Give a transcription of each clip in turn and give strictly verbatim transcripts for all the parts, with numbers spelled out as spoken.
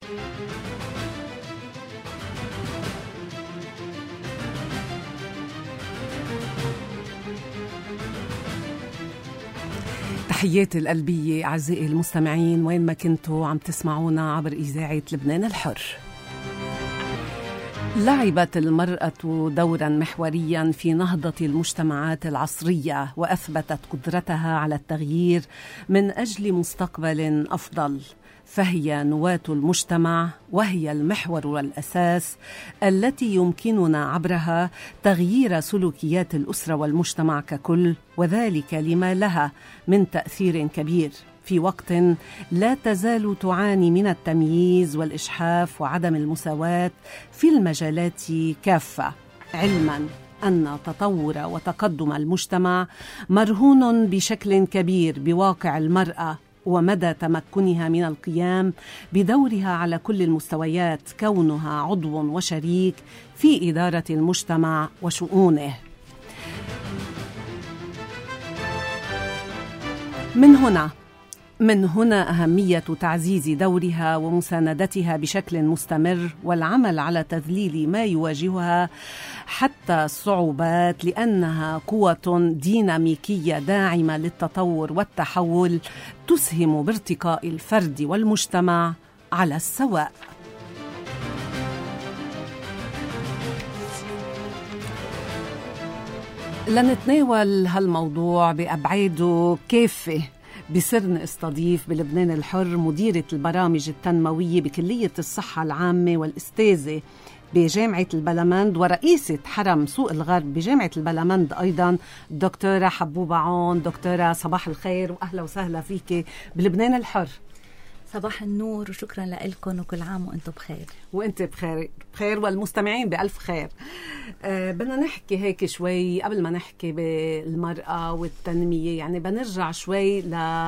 تحياتي القلبية أعزائي المستمعين وين ما كنتوا عم تسمعونا عبر إذاعة لبنان الحر. لعبت المرأة دورا محوريا في نهضة المجتمعات العصرية وأثبتت قدرتها على التغيير من أجل مستقبل أفضل، فهي نواة المجتمع وهي المحور والأساس التي يمكننا عبرها تغيير سلوكيات الأسرة والمجتمع ككل، وذلك لما لها من تأثير كبير في وقت لا تزال تعاني من التمييز والإجحاف وعدم المساواة في المجالات كافة، علما أن تطور وتقدم المجتمع مرهون بشكل كبير بواقع المرأة ومدى تمكنها من القيام بدورها على كل المستويات، كونها عضو وشريك في إدارة المجتمع وشؤونه. من هنا من هنا أهمية تعزيز دورها ومساندتها بشكل مستمر والعمل على تذليل ما يواجهها حتى الصعوبات، لأنها قوة ديناميكية داعمة للتطور والتحول تسهم بارتقاء الفرد والمجتمع على السواء. لنتناول هالموضوع بأبعاده كافة بصرنا استضيف بلبنان الحر مديرة البرامج التنموية بكلية الصحة العامة والأستاذة بجامعة البلمند ورئيسة حرم سوق الغرب بجامعة البلمند أيضا دكتورة حبوبة عون. دكتورة صباح الخير وأهلا وسهلا فيك بلبنان الحر. صباح النور وشكرا لكم وكل عام وأنتم بخير. وأنت بخير بخير والمستمعين بألف خير. أه بدنا نحكي هيك شوي قبل ما نحكي بالمرأة والتنمية، يعني بنرجع شوي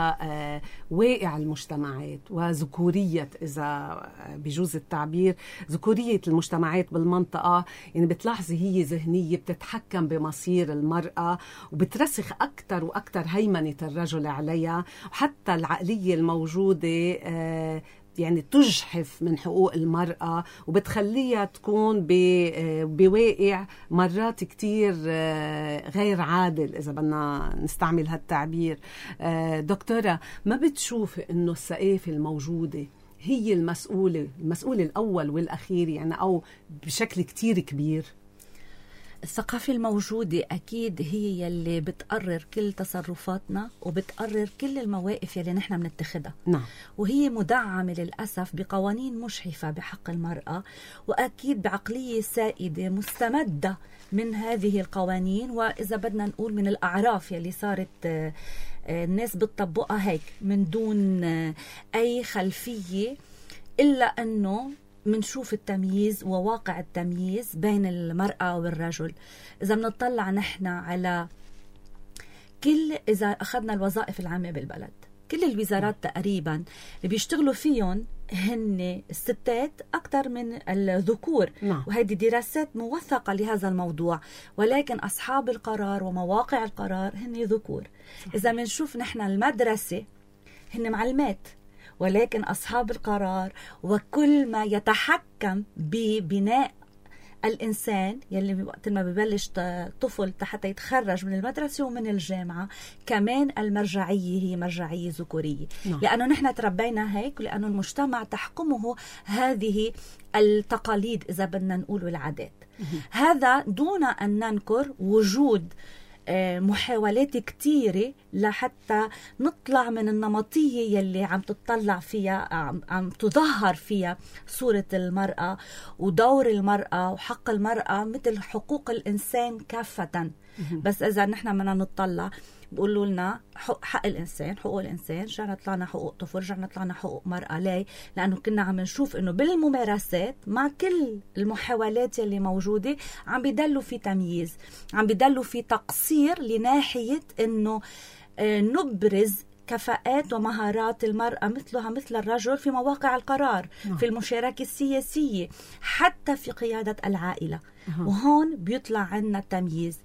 لواقع المجتمعات وذكورية، إذا بجوز التعبير ذكورية المجتمعات بالمنطقة. يعني بتلاحظي هي ذهنية بتتحكم بمصير المرأة وبترسخ أكتر وأكتر هيمنة الرجل عليها، وحتى العقلية الموجودة أه يعني تجحف من حقوق المرأة وبتخليها تكون بواقع مرات كتير غير عادل، إذا بدنا نستعمل هالتعبير. دكتورة، ما بتشوف إنه الثقافة الموجودة هي المسؤولة المسؤول الأول والأخير، يعني أو بشكل كتير كبير؟ الثقافة الموجودة أكيد هي يلي بتقرر كل تصرفاتنا وبتقرر كل المواقف يلي نحن بنتخذها. نعم. وهي مدعمة للأسف بقوانين مجحفة بحق المرأة، وأكيد بعقلية سائدة مستمدة من هذه القوانين، وإذا بدنا نقول من الأعراف يلي صارت الناس بتطبقها هيك من دون أي خلفية، إلا أنه منشوف التمييز وواقع التمييز بين المرأة والرجل. إذا بنطلع نحن على كل، إذا أخذنا الوظائف العامة بالبلد، كل الوزارات تقريبا اللي بيشتغلوا فيهم هن الستات أكثر من الذكور. نعم. وهذه دراسات موثقة لهذا الموضوع، ولكن أصحاب القرار ومواقع القرار هن ذكور. إذا منشوف نحن المدرسة هن معلمات، ولكن أصحاب القرار وكل ما يتحكم ببناء الإنسان يلي وقت ما ببلش طفل حتى يتخرج من المدرسة ومن الجامعة، كمان المرجعية هي مرجعية ذكورية. نعم. لأنه نحن تربينا هيك، لأنه المجتمع تحكمه هذه التقاليد إذا بدنا نقول والعادات. هذا دون أن ننكر وجود محاولات كتيرة لحتى نطلع من النمطية يلي عم تطلع فيها، عم, عم تظهر فيها صورة المرأة ودور المرأة وحق المرأة مثل حقوق الإنسان كافة. بس إذا نحن بدنا نطلع بقولوا لنا حق, حق الإنسان، حقوق الإنسان، رجعنا طلعنا حقوق طفل، رجعنا طلعنا حقوق مرأة. ليه؟ لأنه كنا عم نشوف إنه بالممارسات مع كل المحاولات اللي موجودة عم بيدلوا في تمييز، عم بيدلوا في تقصير لناحية إنه نبرز كفاءات ومهارات المرأة مثلها مثل الرجل في مواقع القرار، في المشاركة السياسية، حتى في قيادة العائلة. وهون بيطلع عنا التمييز.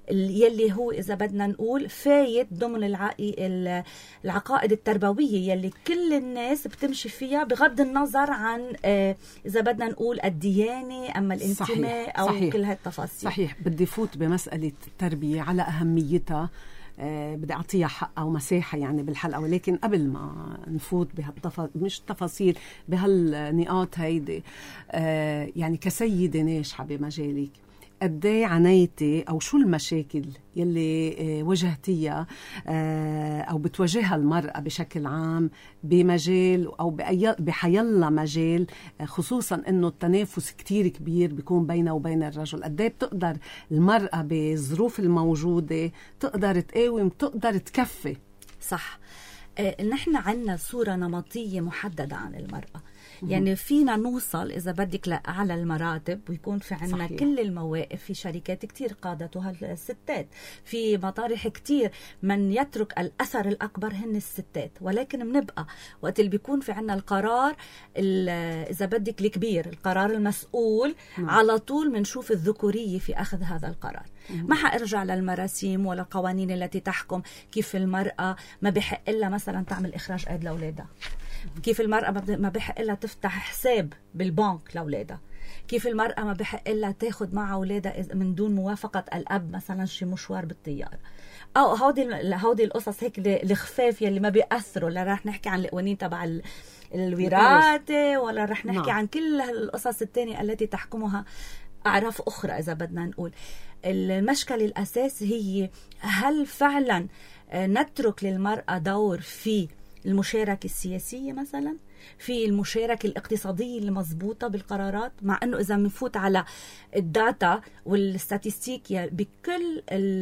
يلي هو إذا بدنا نقول فايت ضمن العقائد التربوية يلي كل الناس بتمشي فيها بغض النظر عن إذا بدنا نقول الديانة أما الانتماء أو صحيح. كل هالتفاصيل. صحيح. بدي فوت بمسألة التربية على أهميتها، أه بدي أعطيها حقها ومساحة يعني بالحلقة، ولكن قبل ما نفوت بهالتفاصيل مش تفاصيل بهالنقاط هيدي، أه يعني كسيدة ناجحة بمجالك قدي عانيتي أو شو المشاكل يلي واجهتيها أو بتواجهها المرأة بشكل عام بمجال أو بحيالله مجال، خصوصا أنه التنافس كتير كبير بيكون بينه وبين الرجل؟ قدي بتقدر المرأة بالظروف الموجودة تقدر تقاوم تقدر تكفي؟ صح. نحن عنا صورة نمطية محددة عن المرأة، يعني فينا نوصل إذا بدك لأعلى المراتب ويكون في عنا صحيح. كل المواقف. في شركات كتير قادتها الستات، في مطارح كتير من يترك الأثر الأكبر هن الستات، ولكن بنبقى وقت اللي بيكون في عنا القرار إذا بدك الكبير، القرار المسؤول، م. على طول منشوف الذكورية في أخذ هذا القرار. ما حأرجع للمراسيم ولا القوانين التي تحكم كيف المرأة ما بحق لها مثلا تعمل إخراج أيد لأولادها، كيف المرأة ما بحق لها تفتح حساب بالبنك لأولادها، كيف المرأة ما بحق لها تاخد مع أولادها من دون موافقة الأب مثلا شي مشوار بالطيارة، أو هودي هودي القصص هيك الخفاف يلي ما بيأثروا. لا رح نحكي عن القوانين تبع الوراثة ولا رح نحكي عن كل القصص التانية التي تحكمها أعراف أخرى. إذا بدنا نقول المشكل الأساس هي هل فعلا نترك للمرأة دور في المشاركة السياسية مثلا، في المشاركة الاقتصادية المضبوطة بالقرارات، مع أنه إذا منفوت على الداتا والستاتستيكيا بكل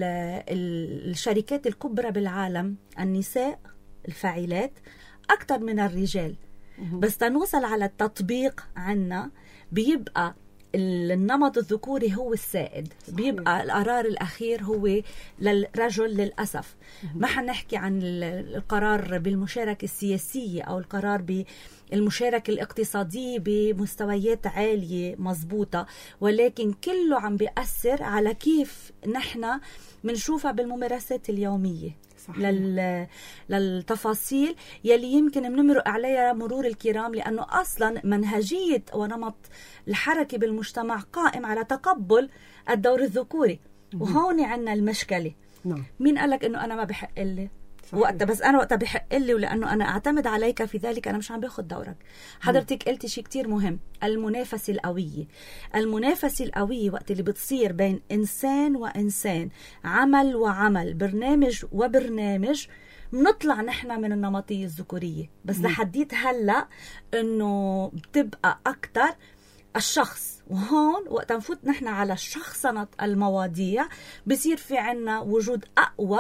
الشركات الكبرى بالعالم النساء الفاعلات أكثر من الرجال، بس تنوصل على التطبيق عنا بيبقى النمط الذكوري هو السائد، بيبقى القرار الأخير هو للرجل للأسف. ما حنحكي عن القرار بالمشاركة السياسية أو القرار بالمشاركة الاقتصادية بمستويات عالية مضبوطة، ولكن كله عم بيأثر على كيف نحن منشوفها بالممارسات اليومية. لل... للتفاصيل يلي يمكن بنمرق عليها مرور الكرام، لأنه أصلا منهجية ونمط الحركة بالمجتمع قائم على تقبل الدور الذكوري. وهون عنا المشكلة. نعم. مين قالك أنه أنا ما بحق لي وقتها؟ بس أنا وقتها بحق لي ولأنه أنا أعتمد عليك في ذلك أنا مش عم باخد دورك. حضرتك قلتي شيء كتير مهم، المنافسة القوية. المنافسة القوية وقت اللي بتصير بين إنسان وإنسان، عمل وعمل، برنامج وبرنامج، بنطلع نحن من النمطية الذكورية. بس لحديت هلأ أنه بتبقى أكتر الشخص، وهون وقت نفوت نحن على شخصنة المواضيع بصير في عنا وجود أقوى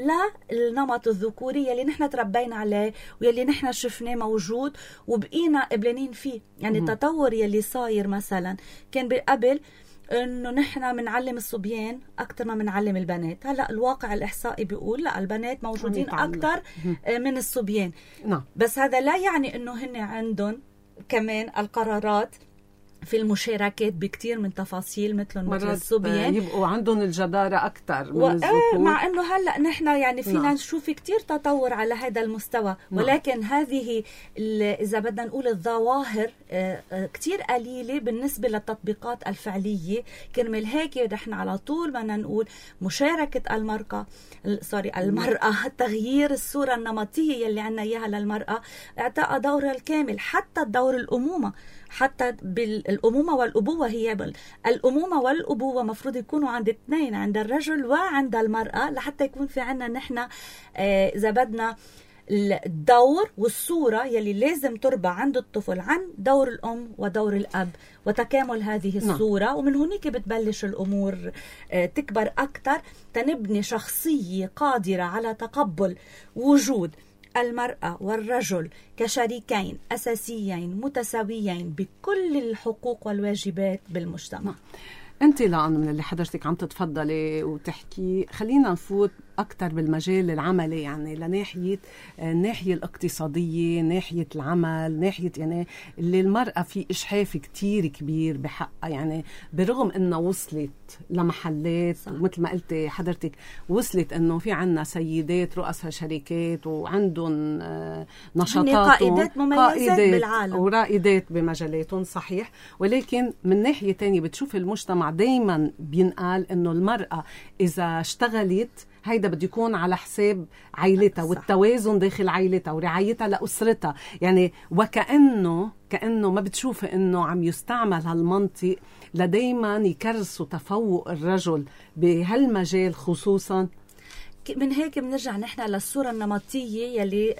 للنمط الذكوري اللي نحن تربينا عليه واللي نحن شفناه موجود وبقينا قبلانين فيه. يعني م- التطور يلي صاير مثلا كان بقبل انه نحن منعلم الصبيان اكثر ما منعلم البنات. هلا الواقع الاحصائي بيقول لا، البنات موجودين اكثر من الصبيان. نعم. بس هذا لا يعني انه هن عندهم كمان القرارات في المشاركات بكتير من تفاصيل مثل مثل الصبيان، يبقوا عندهم الجدارة أكتر من الذكور، مع أنه هلأ نحن يعني فينا نعم. نشوف كتير تطور على هذا المستوى. نعم. ولكن هذه إذا بدنا نقول الظواهر كتير قليلة بالنسبة للتطبيقات الفعلية. كرمال هيك نحن على طول بدنا نقول مشاركة المرأة سوري المرأة تغيير الصورة النمطية يلي عنا إياها للمرأة، اعطاء دورها الكامل، حتى الدور الأمومة، حتى بالأمومة والأبوة. هي الأمومة والأبوة مفروض يكونوا عند اثنين، عند الرجل وعند المرأة، لحتى يكون في عنا نحن إذا بدنا الدور والصورة يلي لازم تربى عند الطفل عن دور الأم ودور الأب وتكامل هذه الصورة. نعم. ومن هناك بتبلش الأمور تكبر أكتر، تنبني شخصية قادرة على تقبل وجود المرأة والرجل كشريكين أساسيين متساويين بكل الحقوق والواجبات بالمجتمع. أنت لأن من اللي حضرتك عم تتفضلي وتحكي، خلينا نفوت أكتر بالمجال العملي، يعني لناحية الناحية الاقتصادية، ناحية العمل، ناحية يعني اللي المرأة في إشحاف كتير كبير بحقها، يعني برغم إنه وصلت لمحلات مثل ما قلتي حضرتك، وصلت إنه في عنا سيدات رؤساء شركات وعندهم نشاطات، قائدات مميزات بالعالم ورائدات بمجالاتهم، صحيح. ولكن من ناحية تانية بتشوف المجتمع دايما بينقال إنه المرأة إذا اشتغلت هيدا بده يكون على حساب عائلتها والتوازن داخل عائلتها ورعايتها لأسرتها، يعني وكأنه كأنه ما بتشوف إنه عم يستعمل هالمنطق لدايما يكرسوا تفوق الرجل بهالمجال خصوصا. من هيك بنرجع نحن للصورة النمطية يلي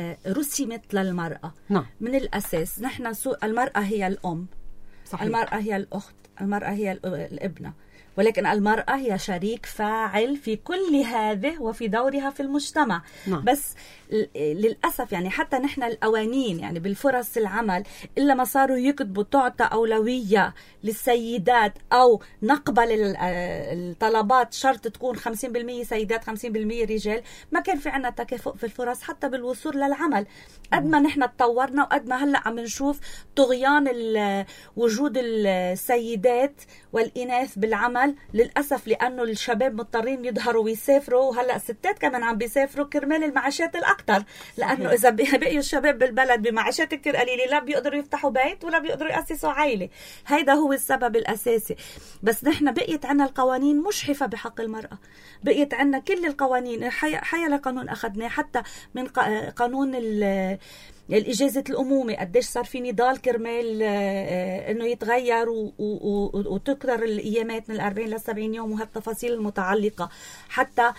رسمت للمرأة. نعم. من الأساس نحن المرأة هي الأم، صحيح. المرأة هي الأخت، المرأة هي الابنة، ولكن المرأة هي شريك فاعل في كل هذه وفي دورها في المجتمع. نعم. بس للأسف يعني حتى نحن القوانين يعني بالفرص العمل إلا ما صاروا يكتبوا تعطى أولوية للسيدات أو نقبل الطلبات شرط تكون خمسين بالمية سيدات خمسين بالمية رجال، ما كان في عنا تكافؤ في الفرص حتى بالوصول للعمل. قد ما نحن تطورنا وقد ما هلأ عم نشوف طغيان وجود السيدات والإناث بالعمل للأسف، لأنه الشباب مضطرين يظهروا ويسافروا، وهلأ الستات كمان عم بيسافروا كرمال المعاشات الأكتر، لأنه إذا بقيوا الشباب بالبلد بمعاشات كتير قليلة لا بيقدروا يفتحوا بيت ولا بيقدروا يأسسوا عائلة. هيدا هو السبب الأساسي. بس نحن بقيت عنا القوانين مشحفة بحق المرأة، بقيت عنا كل القوانين، حيا قانون أخذناه حتى من قانون الإجازة الأمومة، قديش صار في نضال كرمال إنه يتغير وتكرر الأيامات من الأربعين للسبعين يوم، وهالتفاصيل المتعلقة حتى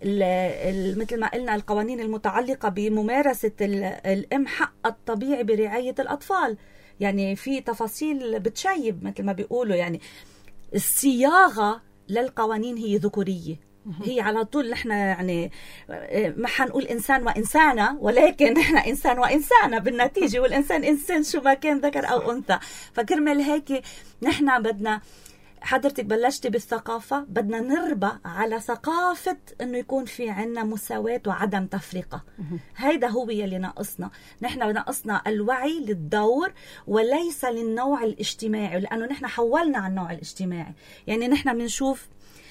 مثل ما قلنا القوانين المتعلقة بممارسة الأم حق الطبيعي برعاية الأطفال. يعني في تفاصيل بتشيب مثل ما بيقولوا، يعني الصياغة للقوانين هي ذكورية، هي على طول نحن يعني ما حنقول إنسان وإنسانة، ولكن نحن إنسان وإنسانة بالنتيجة، والإنسان إنسان شو ما كان ذكر أو أنثى. فكرمال هيك نحن بدنا، حضرتك بلشتي بالثقافة، بدنا نربى على ثقافة إنه يكون في عنا مساواة وعدم تفرقة. هيدا هو يلي ناقصنا، نحن ناقصنا الوعي للدور وليس للنوع الاجتماعي، لأنه نحن حولنا عن النوع الاجتماعي. يعني نحن بنشوف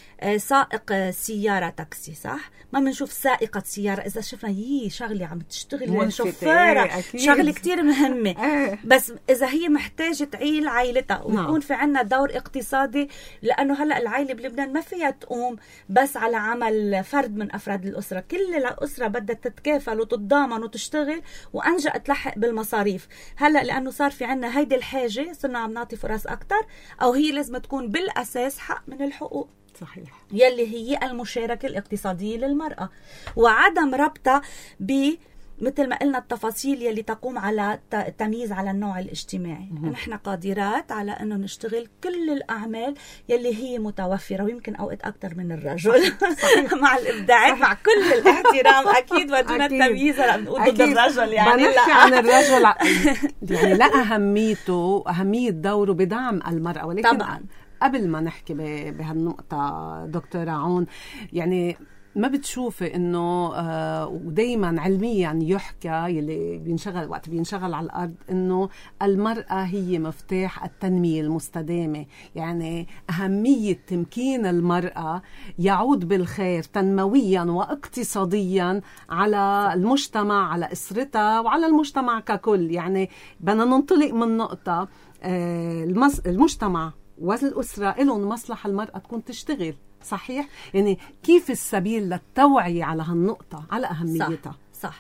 سائق سيارة تاكسي، صح؟ ما بنشوف سائقة سيارة. إذا شفنا يي شغلة عم تشتغل شوفيرة، شغلة كتير مهمة، بس إذا هي محتاجة تعيل عائلتها ويكون في عنا دور اقتصادي، لأنه هلأ العائلة بلبنان ما فيها تقوم بس على عمل فرد من أفراد الأسرة، كل الأسرة بدها تتكافل وتتضامن وتشتغل وأنجأ تلحق بالمصاريف. هلأ لأنه صار في عنا هيدي الحاجة صرنا عم نعطي فرص أكتر، أو هي لازم تكون بالأساس حق من الحقوق، صحيح، يلي هي المشاركة الاقتصادية للمرأة، وعدم ربطها ب مثل ما قلنا التفاصيل يلي تقوم على التمييز على النوع الاجتماعي. نحن قادرات على أنه نشتغل كل الأعمال يلي هي متوفرة، ويمكن أوقات أكتر من الرجل مع الإبداعات، مع كل الاحترام أكيد ودون التمييز لا بنقول ضد الرجل، يعني بنحكي عن الرجل يعني لا أهميته، أهمية دوره بدعم المرأة. ولكن طبعا قبل ما نحكي بهالنقطة دكتورة عون، يعني ما بتشوفي انه آه ودايما علميا يحكى يلي بينشغل وقت بينشغل على الارض انه المرأة هي مفتاح التنمية المستدامة، يعني اهمية تمكين المرأة يعود بالخير تنمويا واقتصاديا على المجتمع، على اسرتها وعلى المجتمع ككل. يعني بدنا ننطلق من نقطة آه المجتمع والأسرة لهم مصلحة المرأة تكون تشتغل، صحيح؟ يعني كيف السبيل للتوعية على هالنقطة، على أهميتها؟ صح, صح.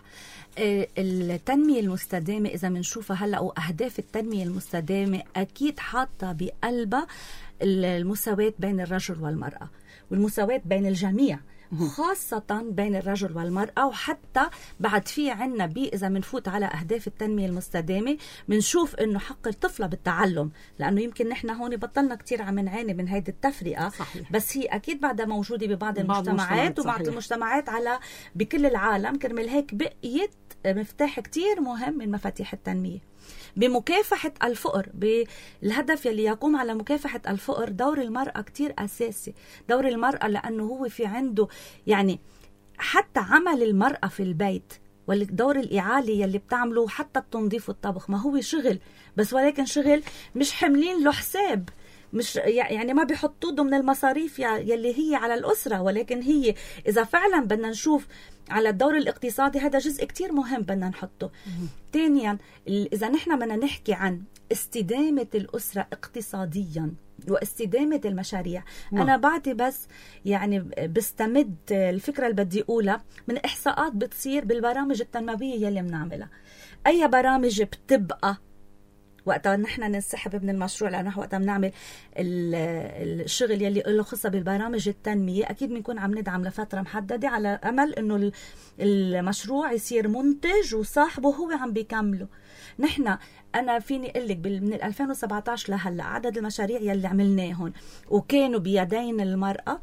التنمية المستدامة إذا منشوفها هلأ، وأهداف التنمية المستدامة أكيد حاطة بقلبها المساواة بين الرجل والمرأة، والمساواة بين الجميع، خاصة بين الرجل والمرأة. وحتى بعد في عنا بي إذا منفوت على أهداف التنمية المستدامة منشوف إنه حق الطفلة بالتعلم، لأنه يمكن نحن هون بطلنا كتير عم نعاني من هيدي التفرقة. صحيح. بس هي أكيد بعدها موجودة ببعض المجتمعات وبعض المجتمعات على بكل العالم، كرمال هيك بقيت مفتاح كتير مهم من مفاتيح التنمية. بمكافحة الفقر، بالهدف يلي يقوم على مكافحة الفقر. دور المرأة كتير أساسي، دور المرأة لأنه هو في عنده يعني حتى عمل المرأة في البيت والدور الإعالي يلي بتعمله، حتى التنظيف والطبخ ما هو شغل، بس ولكن شغل مش حملين له حساب، مش يعني ما بيحطوا ضمن المصاريف يلي هي على الأسرة، ولكن هي إذا فعلا بدنا نشوف على الدور الاقتصادي هذا جزء كتير مهم بدنا نحطه. ثانيا إذا نحن بدنا نحكي عن استدامة الأسرة اقتصاديا واستدامة المشاريع، م. أنا بعدي بس يعني بستمد الفكرة اللي بدي أقولها من إحصاءات بتصير بالبرامج التنموية يلي بنعملها. أي برامج بتبقى وقتها نحن ننسحب من المشروع، لأنه وقتها بنعمل الشغل يلي له خصة بالبرامج التنمية أكيد بنكون عم ندعم لفترة محددة على أمل إنه المشروع يصير منتج وصاحبه هو عم بيكمله. نحن أنا فيني أقول لك من ألفين وسبعة عشر لهلا عدد المشاريع يلي عملناهم وكانوا بيدين المرأة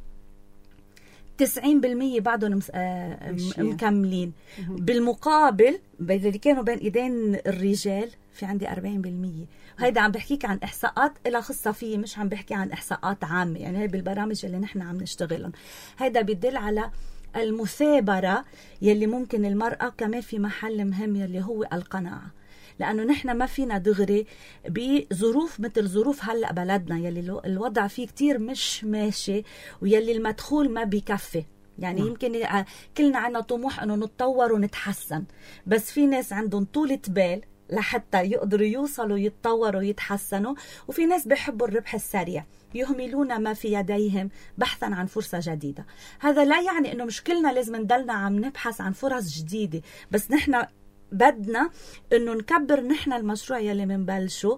تسعين بالمية بعدهم مكملين. بالمقابل اللي كانوا بين إيدين الرجال في عندي أربعين بالمية. هيدا عم بحكيك عن إحصاءات إلى خصة فيه، مش عم بحكي عن إحصاءات عامة، يعني هاي بالبرامج اللي نحن عم نشتغلهم. هيدا بيدل على المثابرة يلي ممكن المرأة كمان في محل مهم يلي هو القناعة، لأنه نحن ما فينا دغري بظروف مثل ظروف هلأ بلدنا يلي الوضع فيه كتير مش ماشي ويلي المدخول ما بيكفي. يعني م. يمكن كلنا عنا طموح أنه نتطور ونتحسن، بس في ناس عندهم طولة بال لحتى يقدروا يوصلوا يتطوروا ويتحسنوا، وفي ناس بيحبوا الربح السريع يهملون ما في يديهم بحثا عن فرصة جديدة. هذا لا يعني أنه مش كلنا لازم ندلنا عم نبحث عن فرص جديدة، بس نحن بدنا أنه نكبر نحن المشروع يلي منبلشه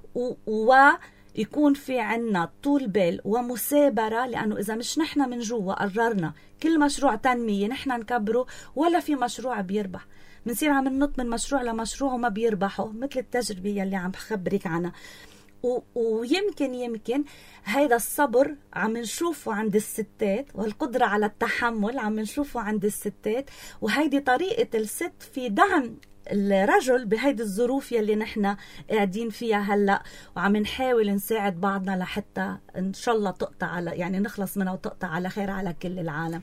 ويكون في عنا طول بال ومثابرة، لأنه إذا مش نحن من جوا قررنا كل مشروع تنمية نحن نكبره ولا في مشروع بيربح، منصير عم ننط من مشروع لمشروع وما بيربحوا، مثل التجربة يلي عم بخبرك عنها. ويمكن يمكن هيدا الصبر عم نشوفه عند الستات، والقدرة على التحمل عم نشوفه عند الستات، وهيدي طريقة الست في دعم الرجل بهيدي الظروف يلي نحن قاعدين فيها هلأ، وعم نحاول نساعد بعضنا لحتى إن شاء الله تقطع على يعني نخلص منها وتقطع على خير على كل العالم.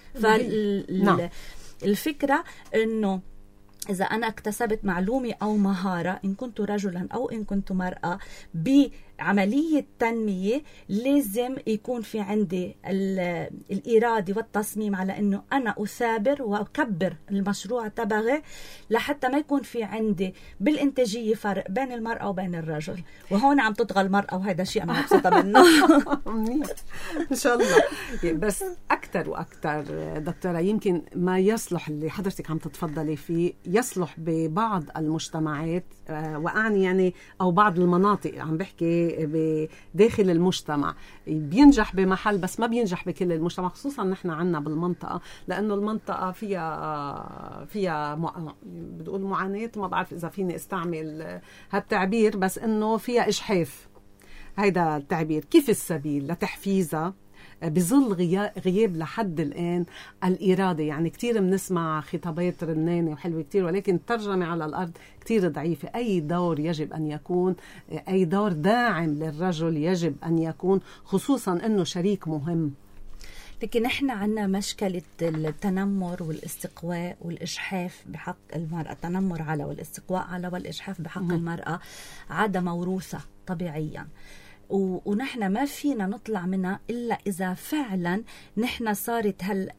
فالفكرة إنه إذا أنا اكتسبت معلومة أو مهارة، إن كنت رجلا أو إن كنت مرأة، بعملية تنمية لازم يكون في عندي الإرادة والتصميم على أنه أنا أثابر وأكبر المشروع تبعي لحتى ما يكون في عندي بالإنتاجية فرق بين المرأة وبين الرجل. وهون عم تطغى المرأة، وهذا شيء أنا مبسوطة منه. إن شاء الله. بس أكتر وأكتر دكتورة، يمكن ما يصلح اللي حضرتك عم تتفضلي فيه يصلح ببعض المجتمعات، وأعني يعني أو بعض المناطق، عم بحكي بداخل المجتمع بينجح بمحل بس ما بينجح بكل المجتمع، خصوصا نحن عنا بالمنطقة، لأنه المنطقة فيها فيها مع... بدقول معاناة، ما بعرف إذا فيني استعمل هالتعبير، بس إنه فيها إجحاف. هيدا التعبير. كيف السبيل لتحفيزها بظل غياب لحد الآن الإرادة؟ يعني كتير بنسمع خطابات رنانة وحلوة كتير، ولكن الترجمة على الأرض كتير ضعيفة. أي دور يجب أن يكون، أي دور داعم للرجل يجب أن يكون، خصوصا أنه شريك مهم. لكن نحن عنا مشكلة التنمر والاستقواء والإجحاف بحق المرأة. التنمر على والاستقواء على والإجحاف بحق م- المرأة عادة موروثة طبيعيا، ونحن ما فينا نطلع منها إلا إذا فعلا نحن صارت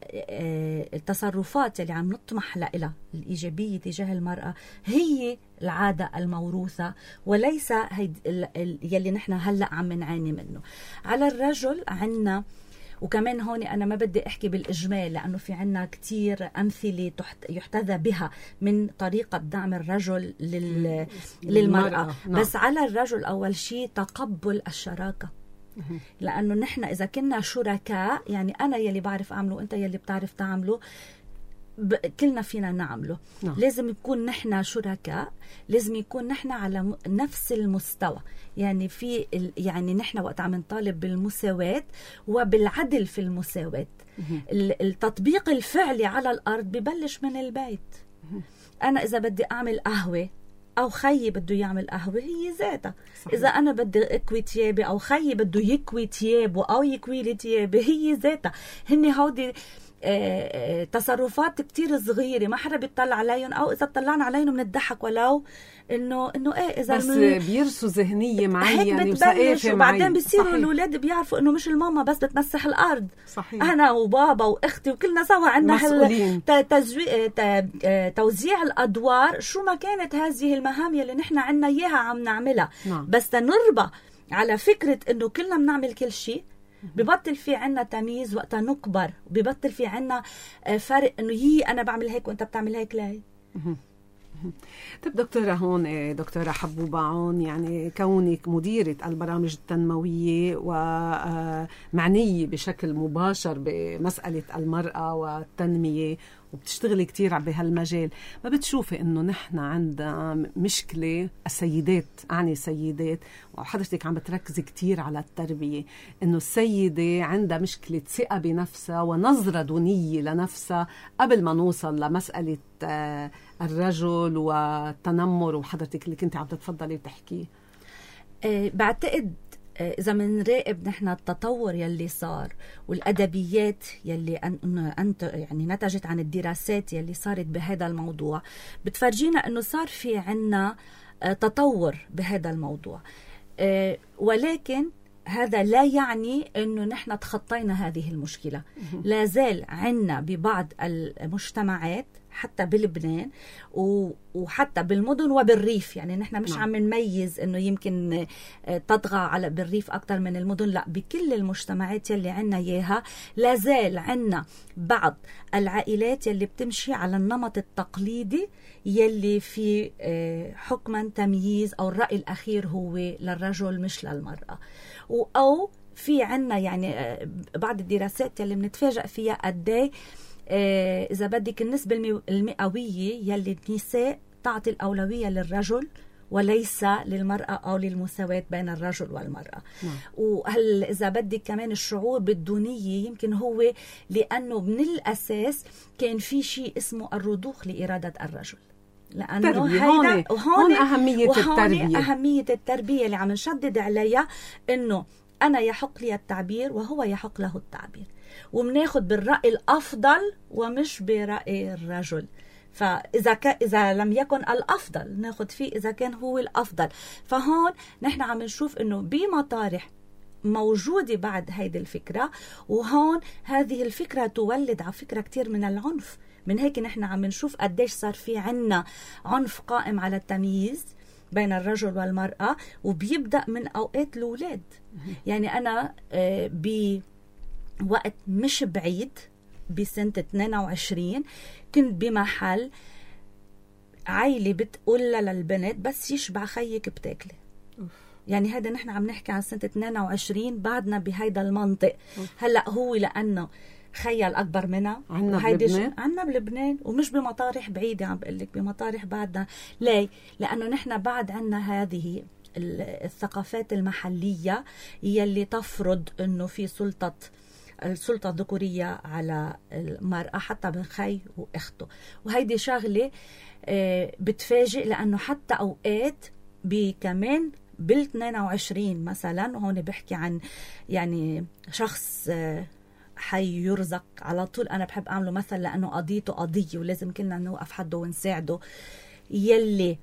هالتصرفات اللي عم نطمح لها الإيجابية تجاه المرأة هي العادة الموروثة، وليس يلي نحن هلأ عم نعاني منه. على الرجل عنا، وكمان هون أنا ما بدي أحكي بالإجمال لأنه في عنا كتير أمثلة يحتذى بها من طريقة دعم الرجل لل... للمرأة. بس على الرجل أول شيء تقبل الشراكة، لأنه نحن إذا كنا شركاء، يعني أنا يلي بعرف أعمله وإنت يلي بتعرف تعمله، ب... كلنا فينا نعمله. نعم. لازم يكون نحن شركاء، لازم يكون نحن على نفس المستوى. يعني في ال... يعني نحن وقت عم نطالب بالمساواة وبالعدل في المساواة، التطبيق الفعلي على الأرض ببلش من البيت. أنا إذا بدي أعمل قهوة أو خيي بده يعمل قهوة هي ذاتها. إذا أنا بدي أكوي تيابي أو خيي بده يكوي تيابه أو يكوي لي تيابي هي ذاتها. هني هودي آه تصرفات كتير صغيرة ما حدا بيطلع عليهم، أو إذا طلعنا عليهم بنضحك ولو إنه إنه إيه إذا بس من... بيرسوا ذهنية معينة وثقافة معينة. وبعدين بيصيروا الأولاد بيعرفوا إنه مش الماما بس بتمسح الأرض. صحيح. أنا وبابا وأختي وكلنا سوا عندنا مسؤولين. تزوي... توزيع الأدوار. شو ما كانت هذه المهام اللي نحن عنا إياها عم نعملها. نعم. بس تنربى على فكرة إنه كلنا بنعمل كل شيء، ببطل في عنا تمييز وقتا نكبر، ببطل في عنا فرق إنه هي أنا بعمل هيك وأنت بتعمل هيك. لا. طيب دكتورة، هون دكتورة حبوبة عون، يعني كونك مديرة البرامج التنموية ومعنية بشكل مباشر بمسألة المرأة والتنمية وبتشتغلي كتير بهالمجال، ما بتشوفي انه نحن عندنا مشكلة السيدات، أعني سيدات، وحضرتك عم بتركزي كتير على التربية، انه السيدة عندها مشكلة ثقة بنفسها ونظرة دونية لنفسها قبل ما نوصل لمسألة الرجل والتنمر وحضرتك اللي كنت عم تتفضلي وتحكيه. أه بعتقد إذا منراقب نحن التطور يلي صار والأدبيات يلي أنت يعني نتجت عن الدراسات يلي صارت بهذا الموضوع، بتفرجينا أنه صار في عنا تطور بهذا الموضوع. ولكن هذا لا يعني أنه نحن تخطينا هذه المشكلة. لا زال عنا ببعض المجتمعات حتى بلبنان وحتى بالمدن وبالريف، يعني نحن مش عم نميز انه يمكن تطغى على بالريف اكثر من المدن، لا، بكل المجتمعات يلي عنا اياها لا زال عنا بعض العائلات يلي بتمشي على النمط التقليدي يلي في حكما تمييز او الرأي الاخير هو للرجل مش للمرأة. او في عنا يعني بعض الدراسات يلي بنتفاجئ فيها قديه إذا بدك النسبة المئوية يلي النساء تعطي الأولوية للرجل وليس للمرأة أو للمساواة بين الرجل والمرأة. نعم. وهل إذا بدك كمان الشعور بالدونية يمكن هو لأنه من الأساس كان في شيء اسمه الرضوخ لإرادة الرجل، لأنه هون, هون أهمية التربية. أهمية التربية اللي عم نشدد عليها إنه أنا يحق لي التعبير وهو يحق له التعبير، ومناخد بالرأي الأفضل ومش برأي الرجل. فإذا ك... إذا لم يكن الأفضل ناخد فيه إذا كان هو الأفضل. فهون نحن عم نشوف إنه بمطارح موجودة بعد هيدي الفكرة، وهون هذه الفكرة تولد على فكرة كتير من العنف. من هيك نحن عم نشوف قديش صار في عنا عنف قائم على التمييز بين الرجل والمرأة، وبيبدأ من أوقات الأولاد. يعني أنا ب وقت مش بعيد بسنة اثنين وعشرين كنت بمحل عائلة بتقول للبنت بس يشبع خيك بتاكلي. يعني هذا نحن عم نحكي عن سنة اثنين وعشرين، بعدنا بهيدا المنطق. هلأ هو لأنه خيال أكبر منها عنا بلبنان عنا بلبنان ومش بمطارح بعيدة، عم بقلك بمطارح بعدنا. ليه؟ لأنه نحن بعد عنا هذه الثقافات المحلية يلي تفرض أنه في سلطة السلطة الذكورية على المرأة حتى بخي وإخته. وهيدي شغلة بتفاجئ، لأنه حتى أوقات بكمان بالاثنين وعشرين مثلا، وهون بحكي عن يعني شخص حي يرزق على طول، أنا بحب أعمله مثل لأنه قضيته قضية ولازم كلنا نوقف حده ونساعده. يلي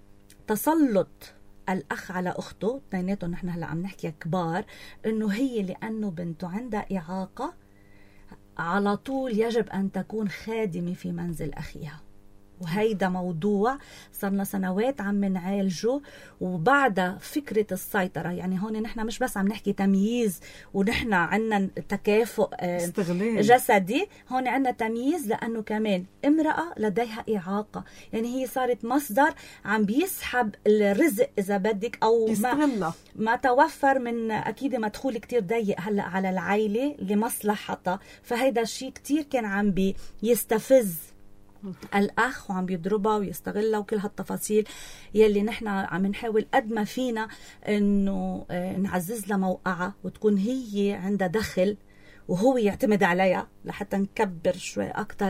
تسلط الأخ على أخته، اثنيناتهم نحن هلا عم نحكي كبار، إنه هي لأنه بنته عندها إعاقة على طول يجب أن تكون خادمة في منزل أخيها. وهيدا موضوع صرنا سنوات عم نعالجه، وبعد فكرة السيطرة. يعني هون نحن مش بس عم نحكي تمييز ونحن عنا تكافؤ استغلال جسدي، هون عنا تمييز لأنه كمان امرأة لديها إعاقة، يعني هي صارت مصدر عم بيسحب الرزق إذا بدك، أو ما, ما توفر من أكيد مدخول كتير ضيق هلأ على العائلة لمصلحتها. فهيدا الشيء كتير كان عم بيستفز الأخ وعم بيضربها ويستغلها وكل هالتفاصيل يلي نحن عم نحاول قد ما فينا إنه نعزز لها موقعها وتكون هي عندها دخل وهو يعتمد عليها لحتى نكبر شوي أكتر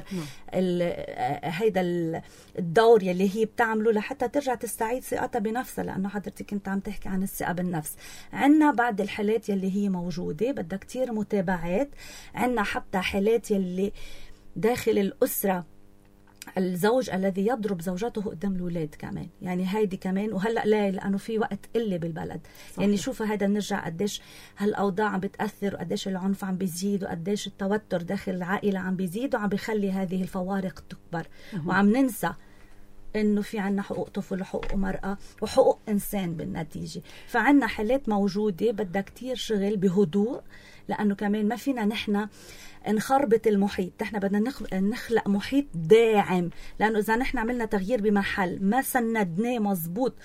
هيدا الدور يلي هي بتعمله لحتى ترجع تستعيد ثقتها بنفسها، لأنه حضرتك كنت عم تحكي عن الثقة بالنفس. عنا بعض الحالات يلي هي موجودة بدها كتير متابعات. عنا حتى حالات يلي داخل الأسرة الزوج الذي يضرب زوجته قدام الأولاد كمان، يعني هيدي كمان. وهلأ لا، لأنه في وقت قلة بالبلد. صحيح. يعني شوفوا هيدا نرجع قديش هالأوضاع عم بتأثر، وقديش العنف عم بيزيد، وقديش التوتر داخل العائلة عم بيزيد، وعم بيخلي هذه الفوارق تكبر. مه. وعم ننسى إنه في عنا حقوق طفل وحقوق مرأة وحقوق إنسان بالنتيجة. فعنا حالات موجودة بدها كتير شغل بهدوء، لأنه كمان ما فينا نحن نخربط المحيط. نحن بدنا نخلق محيط داعم، لأنه إذا نحن عملنا تغيير بمحل ما سندناه مزبوط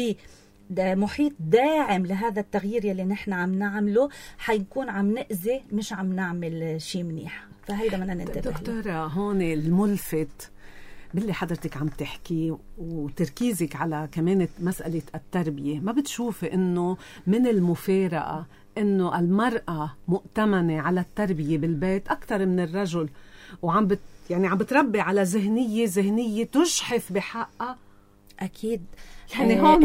بمحيط داعم لهذا التغيير يلي نحن عم نعمله، حيكون عم نأذي مش عم نعمل شيء منيح. فهيدا بدنا ننتبه. دكتورة، هون الملفت باللي حضرتك عم تحكي وتركيزك على كمان مسألة التربية، ما بتشوفي إنه من المفارقة إنه المرأة مؤتمنة على التربية بالبيت أكثر من الرجل، وعم بت يعني عم بتربي على ذهنية ذهنية تجحف بحقها؟ أكيد. يعني هون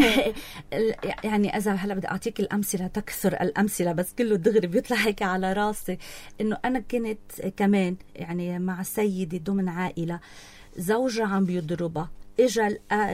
يعني إذا هلا بدي أعطيك الأمثلة، تكثر الأمثلة بس كله دغري بيطلع هيك على راسي. إنه أنا كنت كمان يعني مع سيدة ضمن عائلة، زوجها عم بيضربها، اجا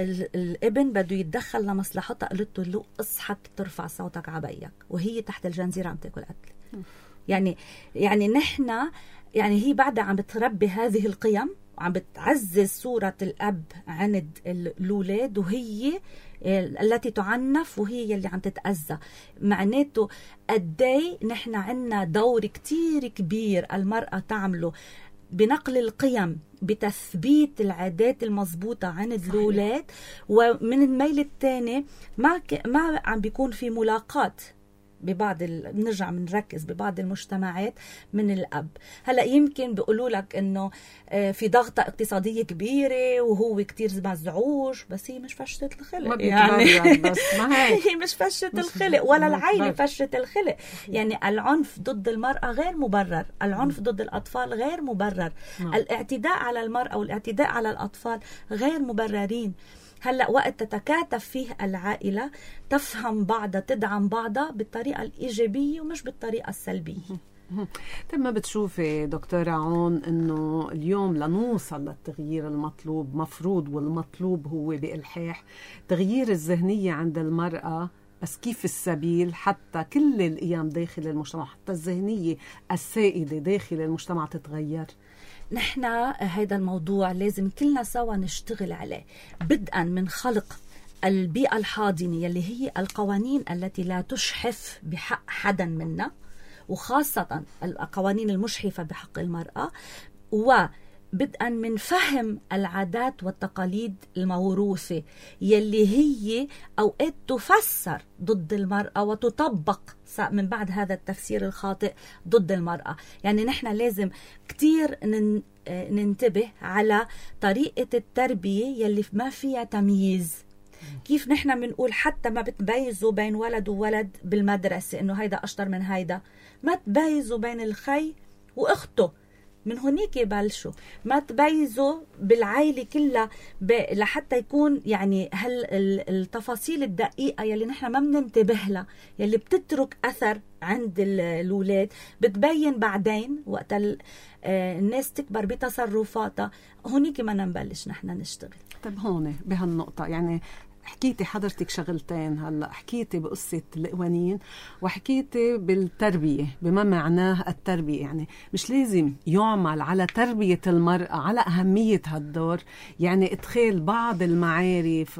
الابن بده يتدخل لمصلحتها، قلت له اصحك ترفع صوتك عبيك، وهي تحت الجنزيره عم تاكل اكل. يعني يعني نحن يعني هي بعدها عم بتربي هذه القيم، وعم بتعزز صوره الاب عند الاولاد، وهي التي تعنف وهي اللي عم تتأذى. معناته قدي نحن عنا دور كتير كبير المرأة تعمله بنقل القيم، بتثبيت العادات المضبوطة عند الأولاد. ومن الميل الثاني ما ك... ما عم بيكون في ملاقاة ببعض ال... بنرجع بنركز ببعض المجتمعات من الأب. هلأ يمكن بيقولوا لك إنه في ضغطة اقتصادية كبيرة وهو كتير مزعوج، بس هي مش فشة الخلق. يعني بس ما هي هي مش فشة الخلق ولا العائلة فشة الخلق. يعني العنف ضد المرأة غير مبرر، العنف ضد الأطفال غير مبرر، الاعتداء على المرأة والاعتداء على الأطفال غير مبررين. هلأ وقت تتكاتف فيه العائلة، تفهم بعضها، تدعم بعضها بالطريقة الإيجابية ومش بالطريقة السلبية. طيب ما بتشوفي دكتورة عون إنه اليوم لنوصل للتغيير المطلوب مفروض، والمطلوب هو بإلحاح تغيير الذهنية عند المرأة، بس كيف السبيل حتى كل القيم داخل المجتمع، حتى الذهنية السائدة داخل المجتمع تتغير؟ نحن هذا الموضوع لازم كلنا سوا نشتغل عليه، بدءا من خلق البيئة الحاضنة يلي هي القوانين التي لا تشحف بحق حدا منا، وخاصة القوانين المشحفة بحق المرأة، وبدءا من فهم العادات والتقاليد الموروثة يلي هي أوقات تفسر ضد المرأة وتطبق من بعد هذا التفسير الخاطئ ضد المرأة. يعني نحن لازم كتير ننتبه على طريقة التربية يلي ما فيها تمييز. كيف نحن بنقول حتى ما بتبايزوا بين ولد وولد بالمدرسة إنه هيدا أشطر من هيدا، ما تبايزوا بين الخي وأخته، من هناك يبلشوا. ما تبايزوا بالعائلة كلها لحتى يكون يعني هل التفاصيل الدقيقة يلي نحن ما بننتبه لها، يلي بتترك أثر عند الأولاد، بتبين بعدين وقت الناس تكبر بتصرفاتها. هناك ما نبلش نحن نشتغل. طب هون بهالنقطة يعني حكيتي حضرتك شغلتين، هلا حكيتي بقصة القوانين وحكيتي بالتربية بما معناه التربية. يعني مش لازم يعمل على تربية المرأة على أهمية هالدور، يعني إدخال بعض المعارف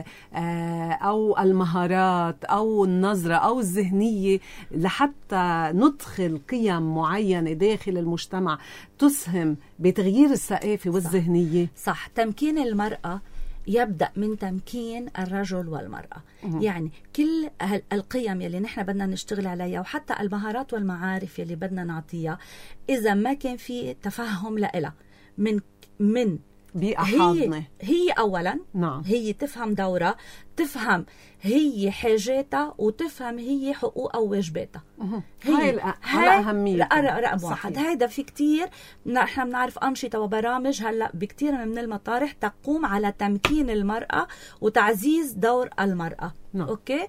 أو المهارات أو النظرة أو الذهنية لحتى ندخل قيم معينة داخل المجتمع تسهم بتغيير الثقافة والذهنية؟ صح, صح. تمكين المرأة يبدأ من تمكين الرجل والمرأة. مم. يعني كل القيم يلي نحن بدنا نشتغل عليها وحتى المهارات والمعارف يلي بدنا نعطيها، إذا ما كان في تفهم لها من من بيئة حاضنة. هي, هي أولا نعم. هي تفهم دورها، تفهم هي حاجاتها، وتفهم هي حقوقها وواجباتها. هاي على أهمية رقم واحد. هيدا في كتير نحن بنعرف أنشطة وبرامج هلأ بكتير من المطارح تقوم على تمكين المرأة وتعزيز دور المرأة. نعم. أوكي.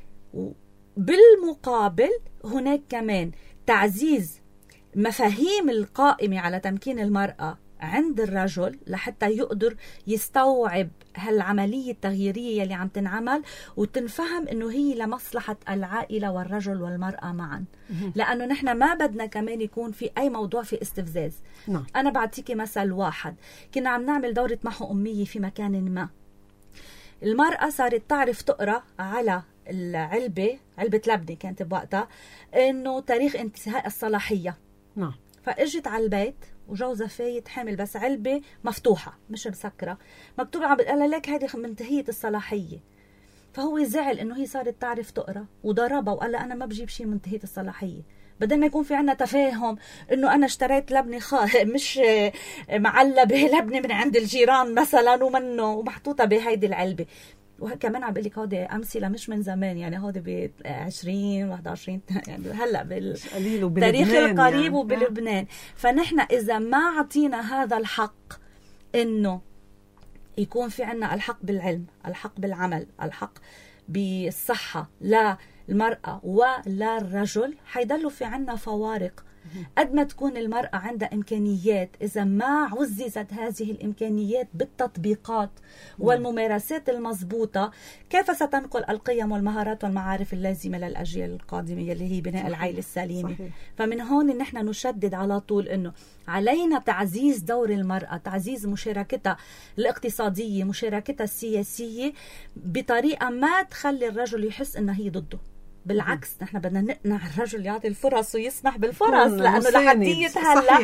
بالمقابل هناك كمان تعزيز مفاهيم القائمة على تمكين المرأة عند الرجل لحتى يقدر يستوعب هالعملية التغييرية اللي عم تنعمل، وتنفهم انه هي لمصلحة العائلة والرجل والمرأة معا. لانه نحن ما بدنا كمان يكون في اي موضوع في استفزاز. نعم. انا بعطيكي مثل واحد. كنا عم نعمل دورة محو أمية في مكان ما، المرأة صارت تعرف تقرأ على العلبة، علبة لبنة كانت بوقتها، انه تاريخ انتهاء الصلاحية. نعم. فاجت على البيت وجوزها فايت حامل، بس علبة مفتوحة مش مسكرة، مكتوب عم بتقلها لك هذه منتهية الصلاحية. فهو زعل انه هي صارت تعرف تقرأ وضربها وقال لها انا ما بجيب شيء منتهية الصلاحية. بدل ما يكون في عنا تفاهم انه انا اشتريت لبنة خ... مش معلبة، لبنة من عند الجيران مثلا ومنه ومحطوطة بهيدي العلبة. وكمان عم بقول لك هودي امثله مش من زمان، يعني هودي ب عشرين واحد وعشرين يعني هلا بالتاريخ القريب يعني. وبلبنان. فنحن اذا ما عطينا هذا الحق انه يكون في عنا الحق بالعلم، الحق بالعمل، الحق بالصحه للمراه ولا الرجل، حيضلوا في عنا فوارق. قد ما تكون المرأة عندها إمكانيات، إذا ما عززت هذه الإمكانيات بالتطبيقات والممارسات المضبوطة، كيف ستنقل القيم والمهارات والمعارف اللازمة للأجيال القادمة اللي هي بناء العائلة السليمة؟ صحيح. فمن هون نحن نشدد على طول إنه علينا تعزيز دور المرأة، تعزيز مشاركتها الاقتصادية، مشاركتها السياسية، بطريقة ما تخلي الرجل يحس إنه هي ضده. بالعكس نحن بدنا نقنع الرجل يعطي الفرص ويسمح بالفرص، لأنه لحدية هلا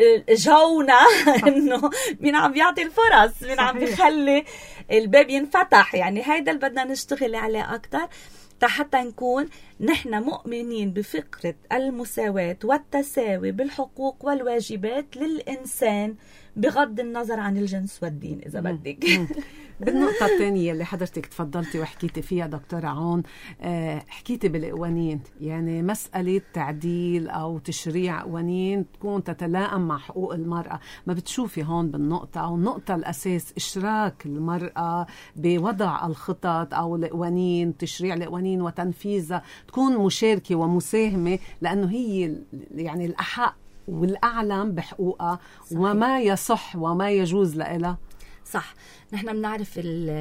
جونا إنه مين عم بيعطي الفرص، مين عم بيخلي الباب ينفتح. يعني هيدا اللي بدنا نشتغل عليه أكتر حتى نكون نحن مؤمنين بفكرة المساواة والتساوي بالحقوق والواجبات للإنسان بغض النظر عن الجنس والدين إذا بدك. بالنقطة الثانية اللي حضرتك تفضلتي وحكيتي فيها دكتورة عون، آه حكيتي بالقوانين، يعني مسألة تعديل أو تشريع قوانين تكون تتلائم مع حقوق المرأة. ما بتشوفي هون بالنقطة أو النقطة الأساس إشراك المرأة بوضع الخطط أو القوانين، تشريع القوانين وتنفيذها، تكون مشاركة ومساهمة، لأنه هي يعني الأحق والأعلم بحقوقها. صحيح. وما يصح وما يجوز لها. صح. نحن بنعرف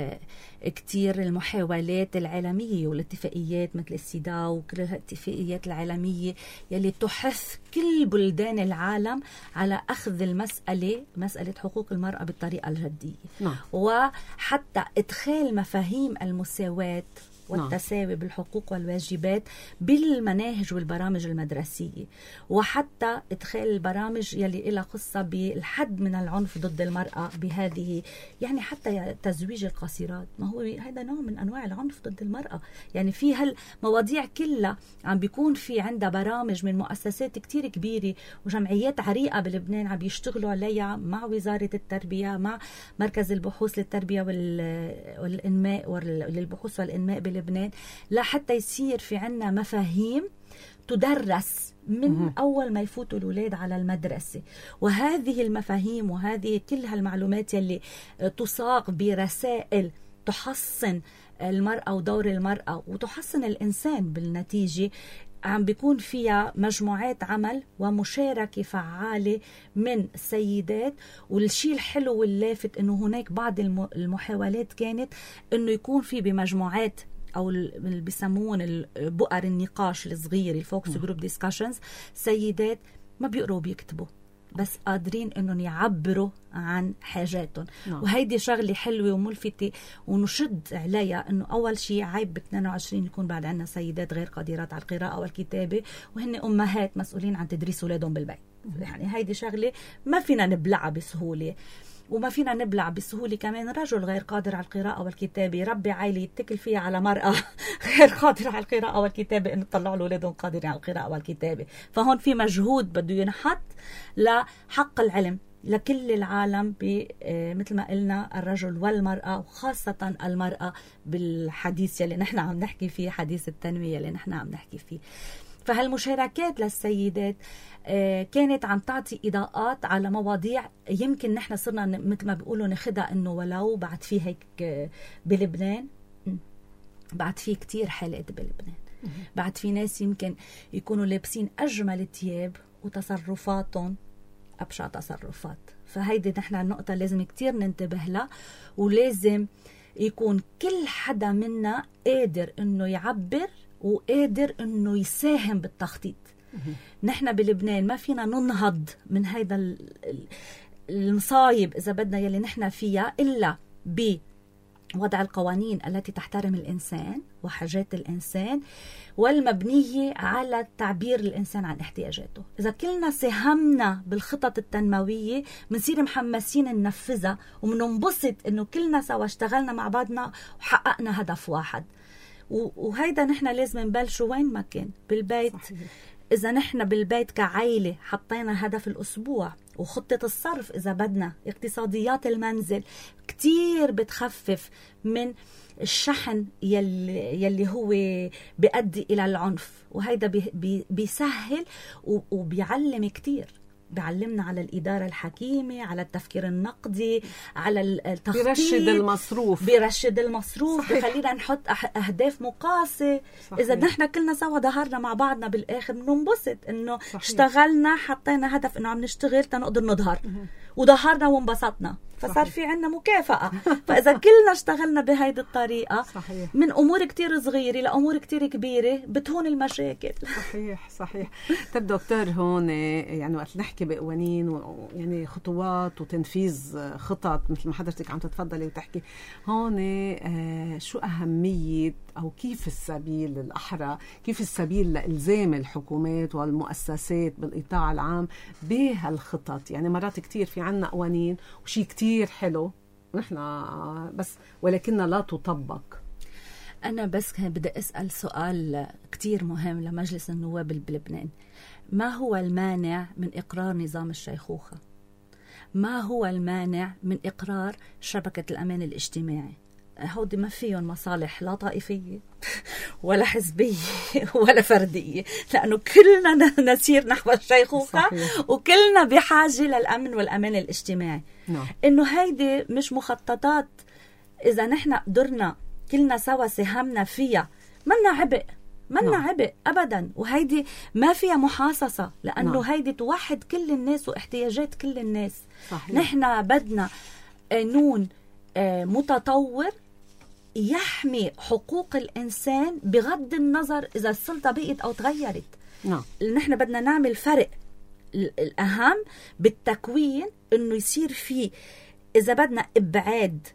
كتير المحاولات العالمية والاتفاقيات مثل السيدا وكل الاتفاقيات العالمية يلي تحث كل بلدان العالم على أخذ المسألة مسألة حقوق المرأة بالطريقة الجدية. نعم. وحتى إدخال مفاهيم المساواة والتساوي بالحقوق والواجبات بالمناهج والبرامج المدرسية، وحتى إدخال البرامج يلي إلها خصة بالحد من العنف ضد المرأة بهذه، يعني حتى تزويج القاصرات، ما هو هذا نوع من أنواع العنف ضد المرأة. يعني في هالمواضيع كلها عم بيكون في عندها برامج من مؤسسات كتير كبيرة وجمعيات عريقة بلبنان عم بيشتغلوا عليها مع وزارة التربية، مع مركز البحوث للتربية والإنماء والبحوث والإنماء بلبنان، لحتى يصير في عنا مفاهيم تدرس من أول ما يفوتوا الأولاد على المدرسة. وهذه المفاهيم وهذه كل هالمعلومات يلي تصاغ برسائل تحصن المرأة ودور المرأة وتحصن الإنسان بالنتيجة، عم بيكون فيها مجموعات عمل ومشاركة فعالة من السيدات. والشيء الحلو واللافت انه هناك بعض المحاولات كانت انه يكون في بمجموعات او اللي بيسمون بؤر النقاش الصغير، الفوكس جروب ديسكشنز، سيدات ما بيقروا بيكتبوا بس قادرين انهم يعبروا عن حاجاتهم. نعم. وهيدي شغله حلوه وملفته ونشد عليها، انه اول شيء عيب ب اثنين وعشرين يكون بعد عنا سيدات غير قادرات على القراءه والكتابه وهن امهات مسؤولين عن تدريس اولادهم بالبيت. يعني هيدي شغله ما فينا نبلعها بسهوله، وما فينا نبلع بسهولة كمان رجل غير قادر على القراءة والكتابة، ربي عائلة يتكل فيها على مرأة غير قادرة على القراءة والكتابة إنه تطلعوا لأولادهم قادرين على القراءة والكتابة. فهون في مجهود بده ينحط لحق العلم. لكل العالم، مثل ما قلنا الرجل والمرأة، وخاصة المرأة بالحديث يلي نحن عم نحكي فيه، حديث التنمية يلي نحن عم نحكي فيه. فهالمشاركات للسيدات كانت عم تعطي إضاءات على مواضيع يمكن نحن صرنا مثل ما بيقولوا نخدها إنه ولو بعد في هيك بلبنان، بعد في كتير حالات بلبنان، بعد في ناس يمكن يكونوا لابسين أجمل تياب وتصرفاتهم أبشع تصرفات. فهيدي نحن النقطة لازم كتير ننتبه لها، ولازم يكون كل حدا منا قادر إنه يعبر وقادر إنه يساهم بالتخطيط. نحن بلبنان ما فينا ننهض من هيدا المصايب إذا بدنا يلي نحن فيها إلا بوضع القوانين التي تحترم الإنسان وحاجات الإنسان، والمبنية على تعبير الإنسان عن احتياجاته. إذا كلنا ساهمنا بالخطط التنموية منصير محمسين ننفذها، ومننبسط إنه كلنا سوا اشتغلنا مع بعضنا وحققنا هدف واحد. وهيدا نحن لازم نبلشوا وين ما كان بالبيت. صحيح. إذا نحن بالبيت كعائلة حطينا هدف الأسبوع وخطة الصرف، إذا بدنا اقتصاديات المنزل كتير بتخفف من الشحن يلي, يلي هو بيؤدي إلى العنف، وهيدا بي بي بيسهل وبيعلم كتير، بيعلمنا على الإدارة الحكيمة، على التفكير النقدي، على التخطيط، بيرشد المصروف بيرشد المصروف بخلينا نحط أهداف مقاسة. صحيح. إذا نحن كلنا سوا ظهرنا مع بعضنا بالآخر بننبسط إنه صحيح. اشتغلنا، حطينا هدف إنه عم نشتغل تنقدر نظهر، وظهرنا وانبسطنا، فصار في عنا مكافأة. فإذا كلنا اشتغلنا بهيدي الطريقة صحيح. من أمور كتير صغيرة لأمور كتير كبيرة بتهون المشاكل. صحيح صحيح. طب دكتور، هون يعني وقت نحكي بقوانين ويعني خطوات وتنفيذ خطط مثل ما حضرتك عم تتفضلي وتحكي، هون آه شو أهمية أو كيف السبيل الأحرى، كيف السبيل لإلزام الحكومات والمؤسسات بالإيطاع العام بهالخطط؟ يعني مرات كتير في عنا قوانين وشي كتير حلو ونحن بس ولكنها لا تطبق. أنا بس بدي أسأل سؤال كتير مهم لمجلس النواب بلبنان. ما هو المانع من إقرار نظام الشيخوخة؟ ما هو المانع من إقرار شبكة الأمان الاجتماعي؟ هودي ما فيهم مصالح لا طائفية ولا حزبية ولا فردية، لأنه كلنا نسير نحو الشيخوخة. صحيح. وكلنا بحاجة للأمن والأمان الاجتماعي. نعم. إنه هيدي مش مخططات إذا نحن قدرنا كلنا سوا ساهمنا فيها منا عبء، منا نعم. عبء أبدا. وهيدي ما فيها محاصصة، لأنه نعم. هيدي توحد كل الناس واحتياجات كل الناس. صحيح. نحن بدنا قانون متطور يحمي حقوق الإنسان بغض النظر إذا السلطة بقيت أو تغيرت. نعم. نحن بدنا نعمل فرق. الأهم بالتكوين إنه يصير فيه إذا بدنا إبعاد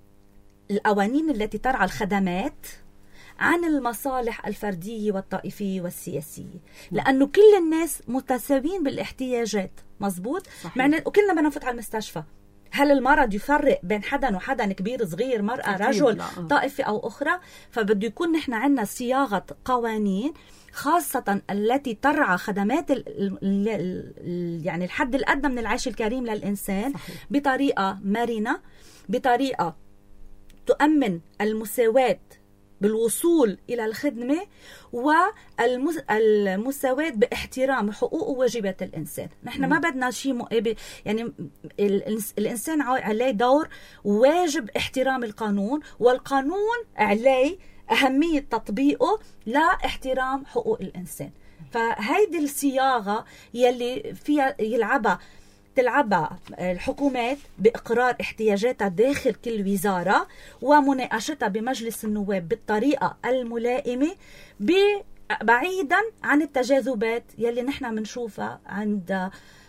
القوانين التي ترعى الخدمات عن المصالح الفردية والطائفية والسياسية. لأنه كل الناس متساويين بالاحتياجات. مزبوط. معنى وكلنا بدنا نفوت على المستشفى. هل المرض يفرق بين حدا وحدا، كبير صغير، مرأة رجل، لا. طائفة أو أخرى؟ فبده يكون نحن عنا صياغة قوانين خاصة التي ترعى خدمات ال ال ال يعني الحد الأدنى من العيش الكريم للإنسان. صحيح. بطريقة مرنة، بطريقة تؤمن المساواة بالوصول إلى الخدمة، والمساواة باحترام حقوق وواجبات الإنسان. نحن ما بدنا شيء مقابل، يعني الإنسان عليه دور واجب احترام القانون، والقانون عليه أهمية تطبيقه لا احترام حقوق الإنسان. فهيدي الصياغة يلي فيها يلعبها تلعبها الحكومات بإقرار احتياجاتها داخل كل وزارة ومناقشتها بمجلس النواب بالطريقة الملائمة، بعيدا عن التجاذبات يلي نحن منشوفها عند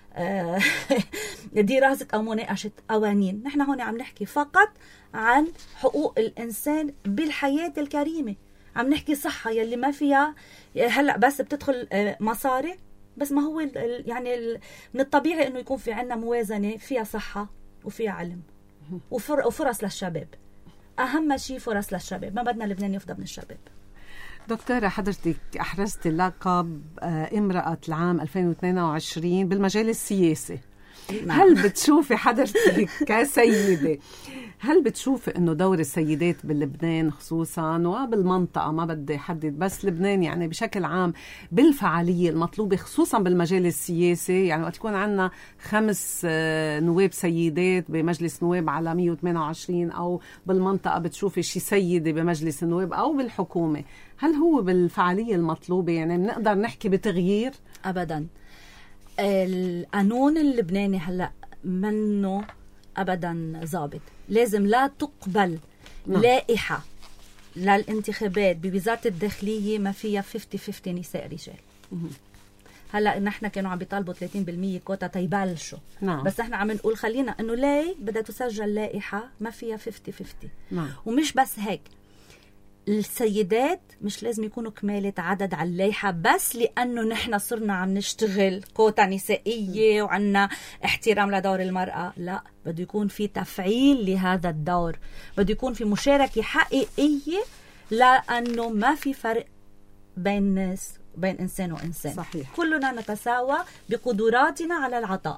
دراسة أو مناقشة قوانين. نحن هون عم نحكي فقط عن حقوق الإنسان بالحياة الكريمة، عم نحكي صحة يلي ما فيها هلأ بس بتدخل مصاري بس. ما هو يعني من الطبيعي انه يكون في عنا موازنه فيها صحه وفيها علم وفرص للشباب. اهم شيء فرص للشباب، ما بدنا لبنان يفضل من الشباب. دكتورة، حضرتك أحرزت لقب امرأة العام ألفين واثنين وعشرين بالمجال السياسي. نعم. هل بتشوفي حضرتك كسيدة، هل بتشوفي انه دور السيدات بلبنان خصوصا وبالمنطقة، ما بدي احدد بس لبنان يعني بشكل عام، بالفعالية المطلوبة خصوصا بالمجال السياسي؟ يعني وقت يكون عندنا خمس نواب سيدات بمجلس نواب على مية وثمانية وعشرين، او بالمنطقة بتشوفي شي سيدة بمجلس النواب او بالحكومة، هل هو بالفعالية المطلوبة؟ يعني بنقدر نحكي بتغيير؟ ابدا. القانون اللبناني هلا منه ابدا ضابط، لازم لا تقبل نعم. لائحه للانتخابات بوزاره الداخليه ما فيها خمسين خمسين نساء رجال. هلا نحن كانوا عم بيطالبوا ثلاثين بالمية كوتا تيبلشوا، نعم. بس احنا عم نقول خلينا انه لا، بدها تسجل لائحه ما فيها خمسين خمسين. نعم. ومش بس هيك، السيدات مش لازم يكونوا كمالة عدد على اللائحة بس لأنه نحن صرنا عم نشتغل كوتا نسائية وعنا احترام لدور المرأة. لا، بده يكون في تفعيل لهذا الدور، بده يكون في مشاركة حقيقية، لأنه ما في فرق بين ناس، بين إنسان وإنسان. صحيح. كلنا نتساوى بقدراتنا على العطاء.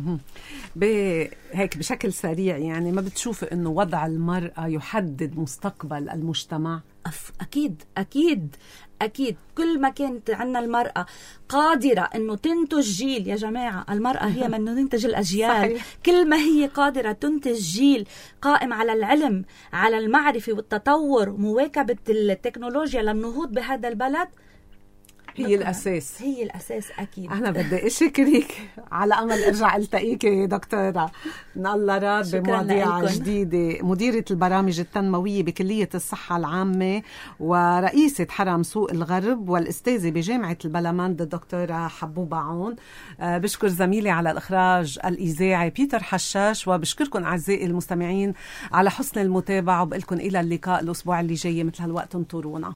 هيك بشكل سريع، يعني ما بتشوف انه وضع المرأة يحدد مستقبل المجتمع؟ أكيد أكيد أكيد. كل ما كانت عنا المرأة قادرة أنه تنتج جيل، يا جماعة المرأة هي من تنتج الأجيال. صحيح. كل ما هي قادرة تنتج جيل قائم على العلم، على المعرفة والتطور، مواكبة التكنولوجيا للنهوض بهذا البلد، هي الأساس. هي الأساس أكيد. أنا بدي أشكرك، على أمل أرجع ألتقيك دكتورة من الله راد بمواضيع جديدة، مديرة البرامج التنموية بكلية الصحة العامة ورئيسة حرم سوق الغرب والأستاذة بجامعة البلمند الدكتورة حبوبة عون. أه بشكر زميلي على الإخراج الإذاعي بيتر حشاش، وبشكركم أعزائي المستمعين على حسن المتابعة، وبقلكم إلى اللقاء الأسبوع اللي جاي مثل هالوقت، انطرونا.